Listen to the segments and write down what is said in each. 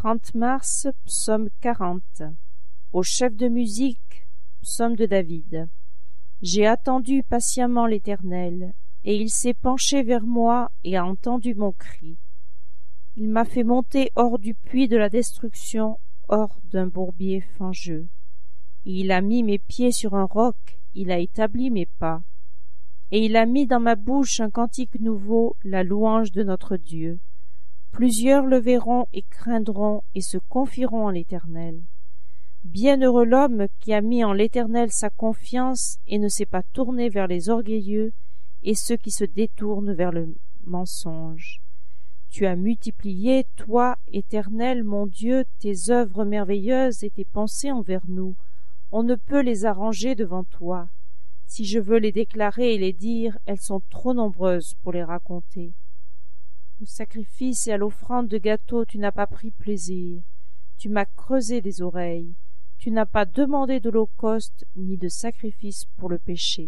30 mars, psaume 40. Au chef de musique, psaume de David. J'ai attendu patiemment l'Éternel, et il s'est penché vers moi et a entendu mon cri. Il m'a fait monter hors du puits de la destruction, hors d'un bourbier fangeux. Et il a mis mes pieds sur un roc, il a établi mes pas. Et il a mis dans ma bouche un cantique nouveau, la louange de notre Dieu. Plusieurs le verront et craindront et se confieront en l'Éternel. Bienheureux l'homme qui a mis en l'Éternel sa confiance et ne s'est pas tourné vers les orgueilleux et ceux qui se détournent vers le mensonge. Tu as multiplié, toi, Éternel, mon Dieu, tes œuvres merveilleuses et tes pensées envers nous. On ne peut les arranger devant toi. Si je veux les déclarer et les dire, elles sont trop nombreuses pour les raconter. Au sacrifice et à l'offrande de gâteau, tu n'as pas pris plaisir. Tu m'as creusé les oreilles. Tu n'as pas demandé d'holocauste ni de sacrifice pour le péché.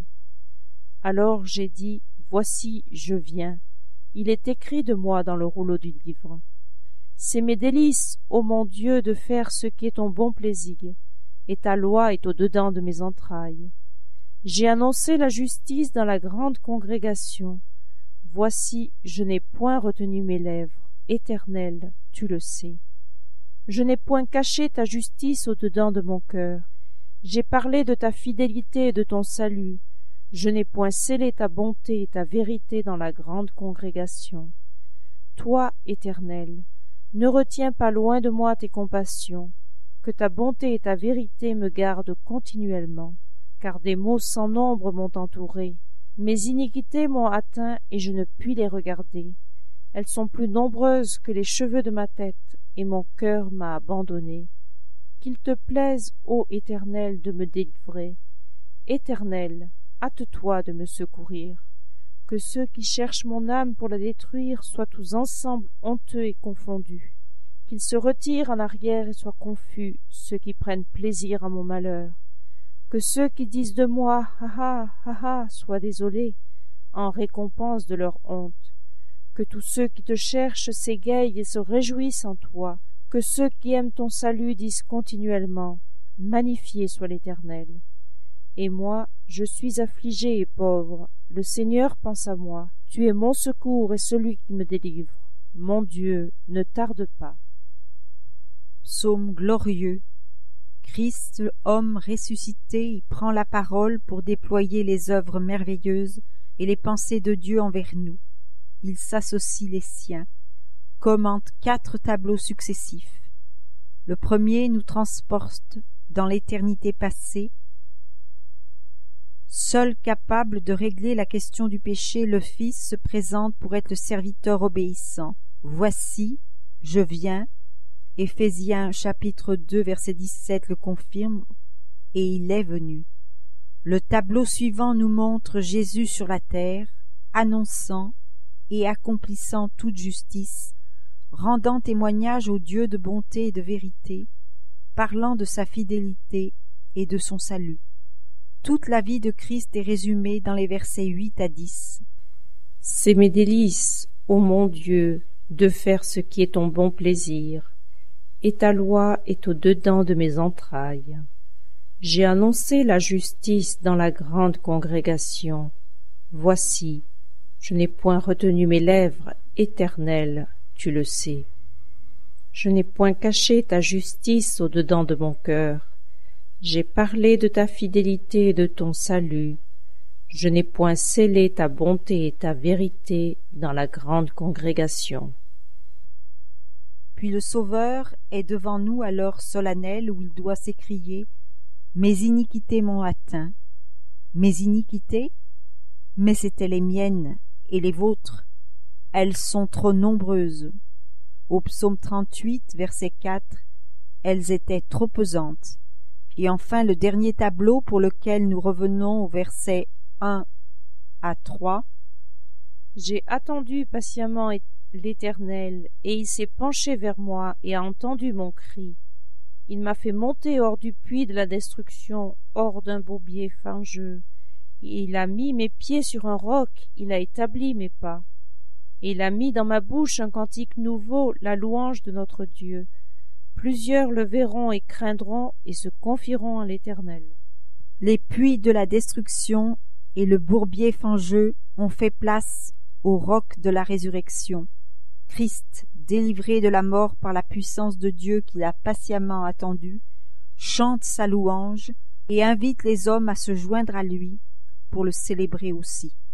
Alors j'ai dit, voici, je viens. Il est écrit de moi dans le rouleau du livre. C'est mes délices, ô mon Dieu, de faire ce qui est ton bon plaisir, et ta loi est au-dedans de mes entrailles. J'ai annoncé la justice dans la grande congrégation. Voici, je n'ai point retenu mes lèvres. Éternel, tu le sais. Je n'ai point caché ta justice au-dedans de mon cœur. J'ai parlé de ta fidélité et de ton salut. Je n'ai point scellé ta bonté et ta vérité dans la grande congrégation. Toi, Éternel, ne retiens pas loin de moi tes compassions. Que ta bonté et ta vérité me gardent continuellement. Car des maux sans nombre m'ont entouré. Mes iniquités m'ont atteint et je ne puis les regarder. Elles sont plus nombreuses que les cheveux de ma tête, et mon cœur m'a abandonné. Qu'il te plaise, ô Éternel, de me délivrer. Éternel, hâte-toi de me secourir. Que ceux qui cherchent mon âme pour la détruire soient tous ensemble honteux et confondus. Qu'ils se retirent en arrière et soient confus, ceux qui prennent plaisir à mon malheur. Que ceux qui disent de moi « Ha ha, ha ha » soient désolés, en récompense de leur honte. Que tous ceux qui te cherchent s'égayent et se réjouissent en toi. Que ceux qui aiment ton salut disent continuellement « Magnifié soit l'Éternel ». Et moi, je suis affligé et pauvre. Le Seigneur pense à moi. Tu es mon secours et celui qui me délivre. Mon Dieu, ne tarde pas. Psaume glorieux. Christ, homme ressuscité, y prend la parole pour déployer les œuvres merveilleuses et les pensées de Dieu envers nous. Il s'associe les siens, commente 4 tableaux successifs. Le premier nous transporte dans l'éternité passée. Seul capable de régler la question du péché, le Fils se présente pour être le serviteur obéissant. Voici, je viens. Éphésiens chapitre 2 verset 17 le confirme, et il est venu. Le tableau suivant nous montre Jésus sur la terre, annonçant et accomplissant toute justice, rendant témoignage au Dieu de bonté et de vérité, parlant de sa fidélité et de son salut. Toute la vie de Christ est résumée dans les versets 8 à 10. C'est mes délices, ô mon Dieu, de faire ce qui est ton bon plaisir. Et ta loi est au-dedans de mes entrailles. J'ai annoncé la justice dans la grande congrégation. Voici, je n'ai point retenu mes lèvres, Éternel, tu le sais. Je n'ai point caché ta justice au-dedans de mon cœur. J'ai parlé de ta fidélité et de ton salut. Je n'ai point scellé ta bonté et ta vérité dans la grande congrégation. Puis le Sauveur est devant nous à l'heure solennelle où il doit s'écrier « Mes iniquités m'ont atteint. » Mes iniquités? Mais c'étaient les miennes et les vôtres. Elles sont trop nombreuses. Au psaume 38, verset 4, elles étaient trop pesantes. Et enfin le dernier tableau pour lequel nous revenons au verset 1 à 3. J'ai attendu patiemment l'Éternel, et il s'est penché vers moi et a entendu mon cri. Il m'a fait monter hors du puits de la destruction, hors d'un bourbier fangeux. Il a mis mes pieds sur un roc, il a établi mes pas. Et il a mis dans ma bouche un cantique nouveau, la louange de notre Dieu. Plusieurs le verront et craindront et se confieront à l'Éternel. Les puits de la destruction et le bourbier fangeux ont fait place au roc de la résurrection. Christ, délivré de la mort par la puissance de Dieu qu'il a patiemment attendu, chante sa louange et invite les hommes à se joindre à lui pour le célébrer aussi.